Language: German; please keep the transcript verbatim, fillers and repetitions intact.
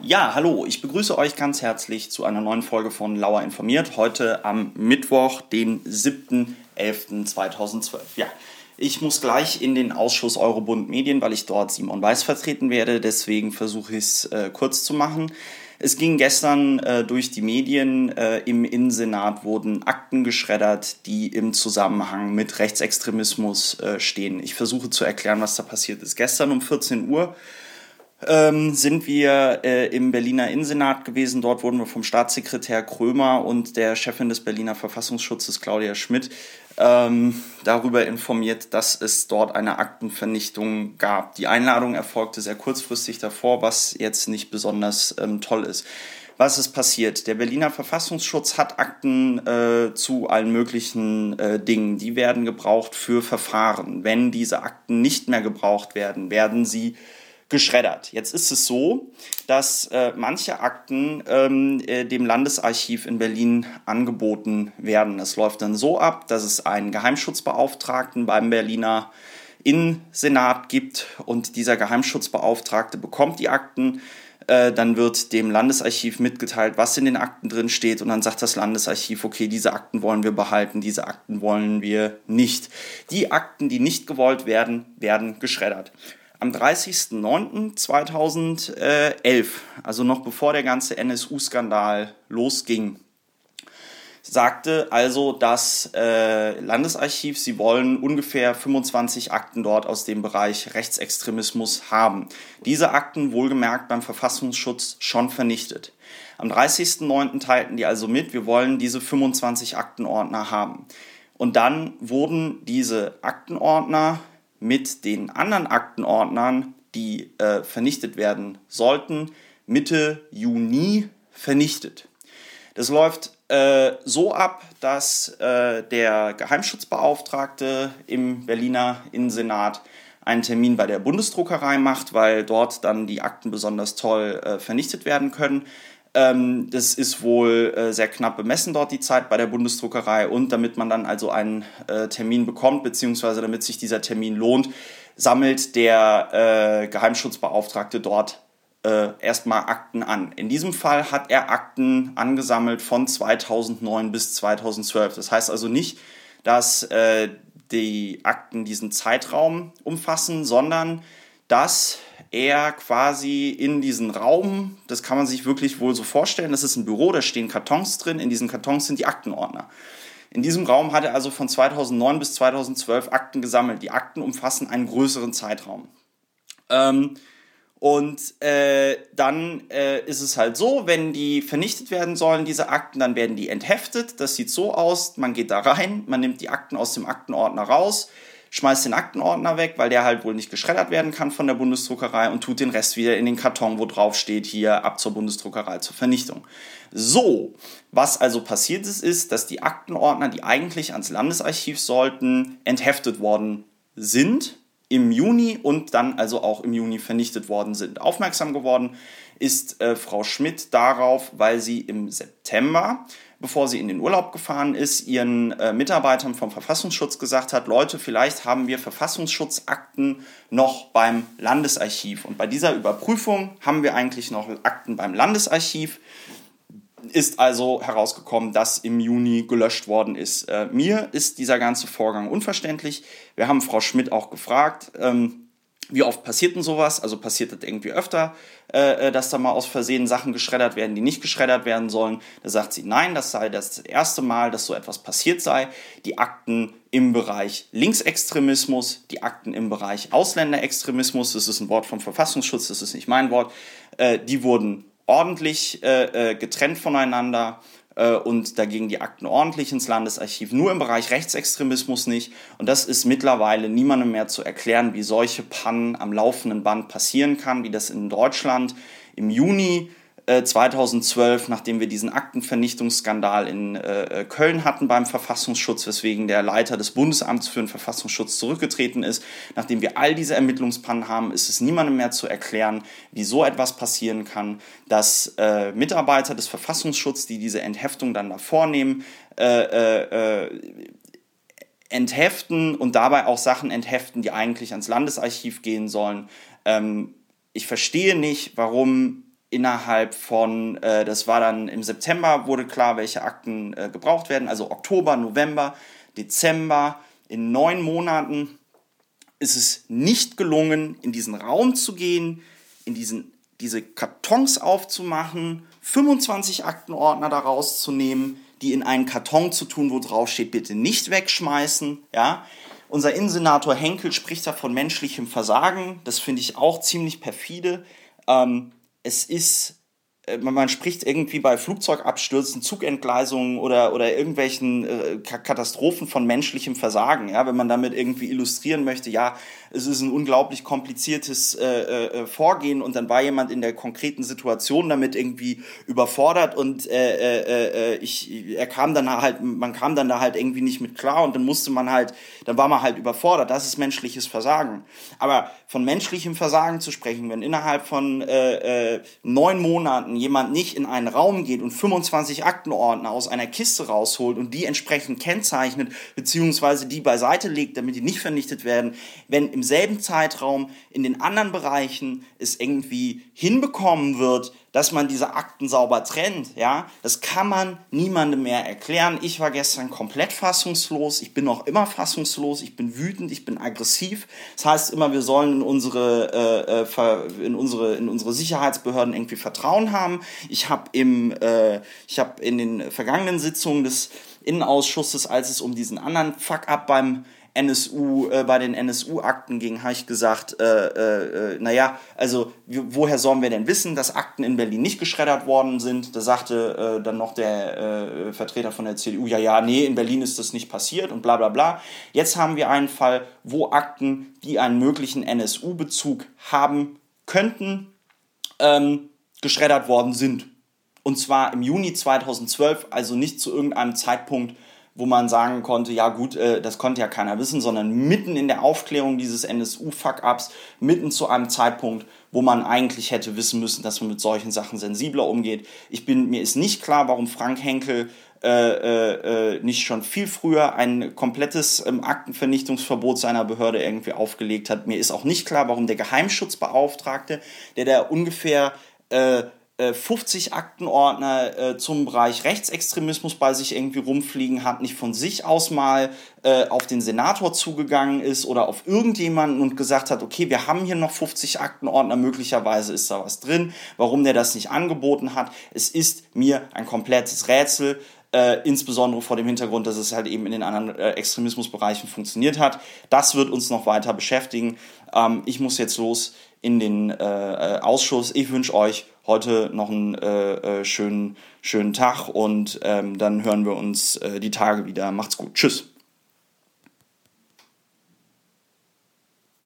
Ja, hallo, ich begrüße euch ganz herzlich zu einer neuen Folge von Lauer informiert. Heute am Mittwoch, den siebten elften zweitausendzwölf. Ja, ich muss gleich in den Ausschuss Eurobund Medien, weil ich dort Simon Weiß vertreten werde. Deswegen versuche ich es äh, kurz zu machen. Es ging gestern äh, durch die Medien. Äh, Im Innensenat wurden Akten geschreddert, die im Zusammenhang mit Rechtsextremismus äh, stehen. Ich versuche zu erklären, was da passiert ist. Gestern um vierzehn Uhr Ähm, sind wir äh, im Berliner Innensenat gewesen. Dort wurden wir vom Staatssekretär Krömer und der Chefin des Berliner Verfassungsschutzes, Claudia Schmidt, ähm, darüber informiert, dass es dort eine Aktenvernichtung gab. Die Einladung erfolgte sehr kurzfristig davor, was jetzt nicht besonders ähm, toll ist. Was ist passiert? Der Berliner Verfassungsschutz hat Akten äh, zu allen möglichen äh, Dingen. Die werden gebraucht für Verfahren. Wenn diese Akten nicht mehr gebraucht werden, werden sie geschreddert. Jetzt ist es so, dass äh, manche Akten ähm, äh, dem Landesarchiv in Berlin angeboten werden. Das läuft dann so ab, dass es einen Geheimschutzbeauftragten beim Berliner Innensenat gibt und dieser Geheimschutzbeauftragte bekommt die Akten. Äh, dann wird dem Landesarchiv mitgeteilt, was in den Akten drin steht und dann sagt das Landesarchiv, okay, diese Akten wollen wir behalten, diese Akten wollen wir nicht. Die Akten, die nicht gewollt werden, werden geschreddert. Am dreißigsten neunten zweitausendelf, also noch bevor der ganze N S U-Skandal losging, sagte also das äh, Landesarchiv, sie wollen ungefähr fünfundzwanzig Akten dort aus dem Bereich Rechtsextremismus haben. Diese Akten, wohlgemerkt beim Verfassungsschutz, schon vernichtet. Am dreißigsten neunten teilten die also mit, wir wollen diese fünfundzwanzig Aktenordner haben. Und dann wurden diese Aktenordner mit den anderen Aktenordnern, die äh, vernichtet werden sollten, Mitte Juni vernichtet. Das läuft äh, so ab, dass äh, der Geheimschutzbeauftragte im Berliner Innensenat einen Termin bei der Bundesdruckerei macht, weil dort dann die Akten besonders toll äh, vernichtet werden können. Ähm, das ist wohl äh, sehr knapp bemessen dort die Zeit bei der Bundesdruckerei und damit man dann also einen äh, Termin bekommt, beziehungsweise damit sich dieser Termin lohnt, sammelt der äh, Geheimschutzbeauftragte dort äh, erstmal Akten an. In diesem Fall hat er Akten angesammelt von zweitausendneun bis zweitausendzwölf. Das heißt also nicht, dass äh, die Akten diesen Zeitraum umfassen, sondern dass er quasi in diesen Raum, das kann man sich wirklich wohl so vorstellen, das ist ein Büro, da stehen Kartons drin, in diesen Kartons sind die Aktenordner. In diesem Raum hat er also von zweitausendneun bis zweitausendzwölf Akten gesammelt. Die Akten umfassen einen größeren Zeitraum. Ähm, und äh, dann äh, ist es halt so, wenn die vernichtet werden sollen, diese Akten, dann werden die entheftet. Das sieht so aus, man geht da rein, man nimmt die Akten aus dem Aktenordner raus, schmeißt den Aktenordner weg, weil der halt wohl nicht geschreddert werden kann von der Bundesdruckerei und tut den Rest wieder in den Karton, wo drauf steht, hier ab zur Bundesdruckerei zur Vernichtung. So, was also passiert ist, ist, dass die Aktenordner, die eigentlich ans Landesarchiv sollten, entheftet worden sind im Juni und dann also auch im Juni vernichtet worden sind. Aufmerksam geworden ist äh, Frau Schmidt darauf, weil sie im September, bevor sie in den Urlaub gefahren ist, ihren äh, Mitarbeitern vom Verfassungsschutz gesagt hat, Leute, vielleicht haben wir Verfassungsschutzakten noch beim Landesarchiv. Und bei dieser Überprüfung haben wir eigentlich noch Akten beim Landesarchiv. Ist also herausgekommen, dass im Juni gelöscht worden ist. Äh, mir ist dieser ganze Vorgang unverständlich. Wir haben Frau Schmidt auch gefragt, ähm, wie oft passiert denn sowas? Also passiert das irgendwie öfter, äh, dass da mal aus Versehen Sachen geschreddert werden, die nicht geschreddert werden sollen? Da sagt sie, nein, das sei das erste Mal, dass so etwas passiert sei. Die Akten im Bereich Linksextremismus, die Akten im Bereich Ausländerextremismus, das ist ein Wort vom Verfassungsschutz, das ist nicht mein Wort, äh, die wurden ordentlich äh, getrennt voneinander äh, und dagegen die Akten ordentlich ins Landesarchiv, nur im Bereich Rechtsextremismus nicht. Und das ist mittlerweile niemandem mehr zu erklären, wie solche Pannen am laufenden Band passieren kann, wie das in Deutschland im Juni äh, zweitausendzwölf, nachdem wir diesen Aktenvernichtungsskandal in äh, Köln hatten beim Verfassungsschutz, weswegen der Leiter des Bundesamts für den Verfassungsschutz zurückgetreten ist, nachdem wir all diese Ermittlungspannen haben, ist es niemandem mehr zu erklären, wie so etwas passieren kann, dass äh, Mitarbeiter des Verfassungsschutzes, die diese Entheftung dann da vornehmen, äh, äh, entheften und dabei auch Sachen entheften, die eigentlich ans Landesarchiv gehen sollen. Ähm, ich verstehe nicht, warum innerhalb von, äh, das war dann im September, wurde klar, welche Akten äh, gebraucht werden, also Oktober, November, Dezember, in neun Monaten ist es nicht gelungen, in diesen Raum zu gehen, in diesen, diese Kartons aufzumachen, fünfundzwanzig Aktenordner daraus zu nehmen, die in einen Karton zu tun, wo drauf steht, bitte nicht wegschmeißen. Ja? Unser Innensenator Henkel spricht da von menschlichem Versagen. Das finde ich auch ziemlich perfide. Ähm, es ist, äh, man spricht irgendwie bei Flugzeugabstürzen, Zugentgleisungen oder, oder irgendwelchen äh, Katastrophen von menschlichem Versagen. Ja? Wenn man damit irgendwie illustrieren möchte, ja, es ist ein unglaublich kompliziertes äh, äh, Vorgehen und dann war jemand in der konkreten Situation damit irgendwie überfordert und äh, äh, äh, ich, er kam dann halt, man kam dann da halt irgendwie nicht mit klar und dann musste man halt, dann war man halt überfordert. Das ist menschliches Versagen. Aber von menschlichem Versagen zu sprechen, wenn innerhalb von äh, äh, neun Monaten jemand nicht in einen Raum geht und fünfundzwanzig Aktenordner aus einer Kiste rausholt und die entsprechend kennzeichnet, beziehungsweise die beiseite legt, damit die nicht vernichtet werden, wenn im selben Zeitraum in den anderen Bereichen es irgendwie hinbekommen wird, dass man diese Akten sauber trennt, ja, das kann man niemandem mehr erklären. Ich war gestern komplett fassungslos, ich bin noch immer fassungslos, ich bin wütend, ich bin aggressiv. Das heißt immer, wir sollen in unsere, äh, in unsere, in unsere Sicherheitsbehörden irgendwie Vertrauen haben. Ich habe im, äh, ich habe in den vergangenen Sitzungen des Innenausschusses, als es um diesen anderen Fuck-up beim N S U, äh, bei den N S U-Akten ging, habe ich gesagt, äh, äh, naja, also woher sollen wir denn wissen, dass Akten in Berlin nicht geschreddert worden sind? Da sagte äh, dann noch der äh, Vertreter von der C D U, ja, ja, nee, in Berlin ist das nicht passiert und bla bla bla. Jetzt haben wir einen Fall, wo Akten, die einen möglichen N S U-Bezug haben könnten, ähm, geschreddert worden sind. Und zwar im Juni zweitausendzwölf, also nicht zu irgendeinem Zeitpunkt, wo man sagen konnte, ja gut, äh, das konnte ja keiner wissen, sondern mitten in der Aufklärung dieses N S U-Fuck-Ups, mitten zu einem Zeitpunkt, wo man eigentlich hätte wissen müssen, dass man mit solchen Sachen sensibler umgeht. Ich bin, mir ist nicht klar, warum Frank Henkel äh, äh, nicht schon viel früher ein komplettes ähm, Aktenvernichtungsverbot seiner Behörde irgendwie aufgelegt hat. Mir ist auch nicht klar, warum der Geheimschutzbeauftragte, der da ungefähr äh, fünfzig Aktenordner äh, zum Bereich Rechtsextremismus bei sich irgendwie rumfliegen hat, nicht von sich aus mal äh, auf den Senator zugegangen ist oder auf irgendjemanden und gesagt hat, okay, wir haben hier noch fünfzig Aktenordner, möglicherweise ist da was drin, warum der das nicht angeboten hat. Es ist mir ein komplettes Rätsel, äh, insbesondere vor dem Hintergrund, dass es halt eben in den anderen äh, Extremismusbereichen funktioniert hat. Das wird uns noch weiter beschäftigen. Ähm, ich muss jetzt los in den äh, Ausschuss. Ich wünsche euch heute noch einen äh, äh, schönen, schönen Tag und ähm, dann hören wir uns äh, die Tage wieder. Macht's gut. Tschüss.